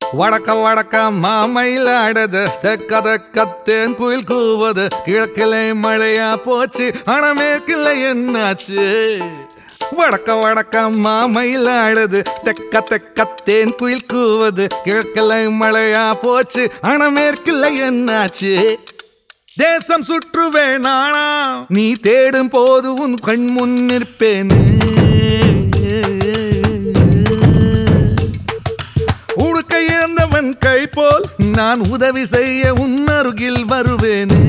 வடக்க வடக்க மாமயிலாடுது, தெக்க தெக்கத்தேன் குயில் கூவது, கிழக்கிலே மழையா போச்சு ஆனா மேற்கில்லை என்னாச்சு. வடக்க வடக்க மாமயிலாடுது, தெக்க தெக்கத்தேன் குயில் கூவது, கிழக்கிலே மழையா போச்சு ஆனா மேற்கில்லை என்னாச்சு. தேசம் சுற்றுவேன் நானா, நீ தேடும் போது உன் கண் முன் நிற்பேனே. உடுக்கையேந்தவன் கை போல் நான் உதவி செய்ய உன் அருகில் வருவேனே.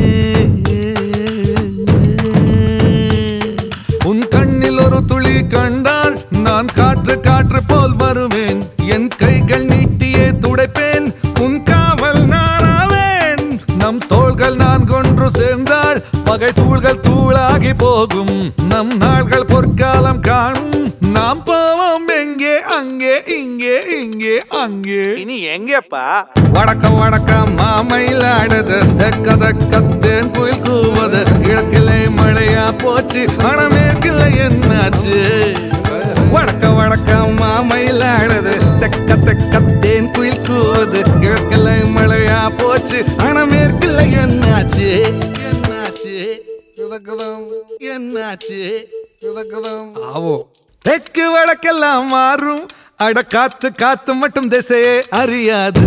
உன் கண்ணில் ஒரு துளி கண்டால் நான் காற்று காற்று போல் வருவேன். என் கைகள் நீட்டியே துடைப்பேன், உன் காவல் நானாவேன். நம் தோள்கள் நான் கொன்று சேர்ந்தால் பகை தூள்கள் தூளாகி போகும். நம் நாள்கள் பொற்காலம் காணும், நாம் போவோம் எங்கே அங்கே இங்கே இங்கே அங்கே. இனி எங்கப்பா? வடக்க வடக்க மாமயிலாடுது, தெக்க தெக்கத்தேன் குயில் கூவது, கிழக்கிலே மழையா போச்சு ஆனா மேற்கில்லை என்னாச்சு. வடக்க வடக்க மாமயிலாடுது, தெக்க தெக்கத்தேன் குயில் கூவது, கிழக்கிலே மழையா போச்சு ஆனா மேற்கில்லை என்னாச்சு. என்னாச்சு என்னாச்சு ஆவோ. தெற்கு வடக்கெல்லாம் மாறும், அட காத்து காத்து மட்டும் திசையே அறியாது.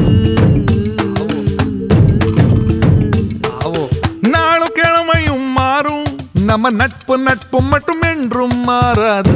நாளும் கிழமையும் மாறும், நம்ம நட்பு நட்பு மட்டும் என்றும் மாறாது.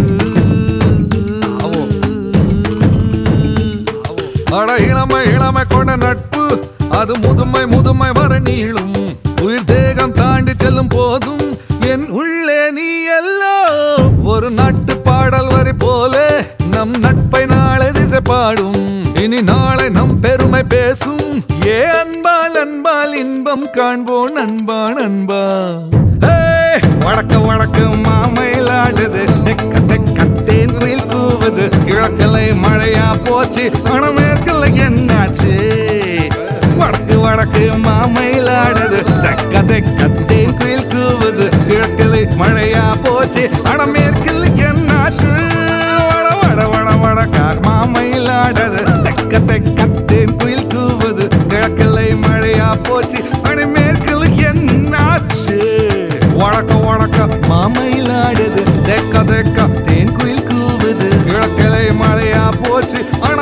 அட இளமை இளமை கொண்ட நட்பு, அது முதுமை முதுமை வர நீளும். உயிர் தேகம் தாண்டி செல்லும் போதும் என் உள்ளே நீ எல்லோ. ஒரு நாட்டு பாடல் வரி போல நம் நட்பை நாளை திசை பாடும். இனி நாளை நம் பெருமை பேசும். ஏ அன்பால் அன்பால் இன்பம் காண்போம் நண்பா நண்பா. வடக்க வடக்கு மாமயிலாடுது, தெக்க தெக்கத்தேன் குயில் கூவது, கிழக்கிலை மழையா போச்சு ஆனா மேற்கில்லை என்னாச்சு. வடக்கு வடக்கு மாமயிலாடுது, தெக்க தெக்கத்தேன் குயில் கூவது, கிழக்கிலை மழையா போச்சு ஆனா மேற்கில்லை என்னாச்சு. வட வட வட வடக்கார் மாமயிலாடுது, தெக்க தெக்கத்தேன் குயில் கூவது, கிழக்கிலை மழையா போச்சு ஆனா மேற்கில்லை என்னாச்சு. வடக்க வடக்க மாமயிலாடுது, தெக்க தெக்கத்தேன் குயில் கூவது, கிழக்கிலை மழையா போச்சு.